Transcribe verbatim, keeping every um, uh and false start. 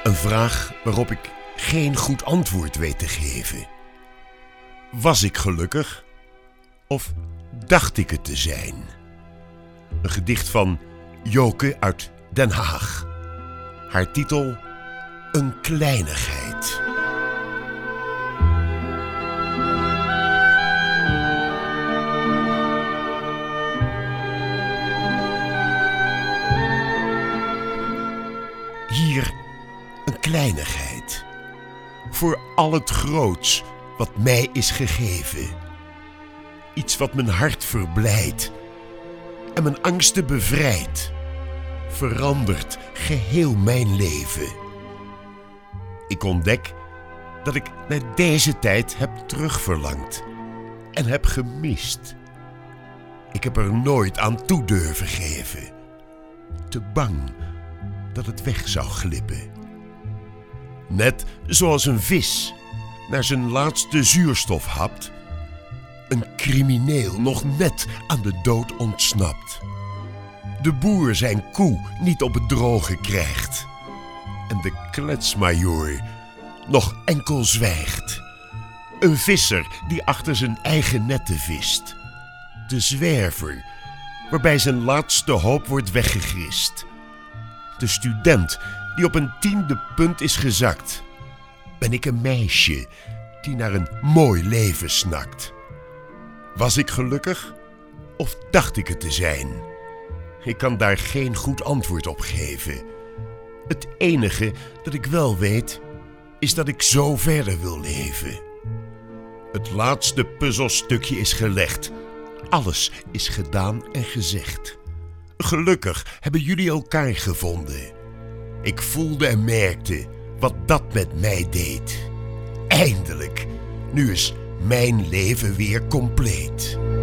Een vraag waarop ik geen goed antwoord weet te geven. Was ik gelukkig? Of dacht ik het te zijn? Een gedicht van Joke uit Den Haag. Haar titel: Een kleinigheid. Hier een kleinigheid. Voor al het groots wat mij is gegeven. Iets wat mijn hart verblijdt en mijn angsten bevrijdt. Verandert geheel mijn leven. Ik ontdek dat ik naar deze tijd heb terugverlangd en heb gemist. Ik heb er nooit aan toe durven geven. Te bang dat het weg zou glippen. Net zoals een vis naar zijn laatste zuurstof hapt, een crimineel nog net aan de dood ontsnapt. De boer zijn koe niet op het droge krijgt en de kletsmajoor nog enkel zwijgt. Een visser die achter zijn eigen netten vist. De zwerver waarbij zijn laatste hoop wordt weggegrist. De student die op een tiende punt is gezakt. Ben ik een meisje die naar een mooi leven snakt? Was ik gelukkig of dacht ik het te zijn? Ik kan daar geen goed antwoord op geven. Het enige dat ik wel weet is dat ik zo verder wil leven. Het laatste puzzelstukje is gelegd. Alles is gedaan en gezegd. Gelukkig hebben jullie elkaar gevonden. Ik voelde en merkte wat dat met mij deed. Eindelijk, nu is mijn leven weer compleet.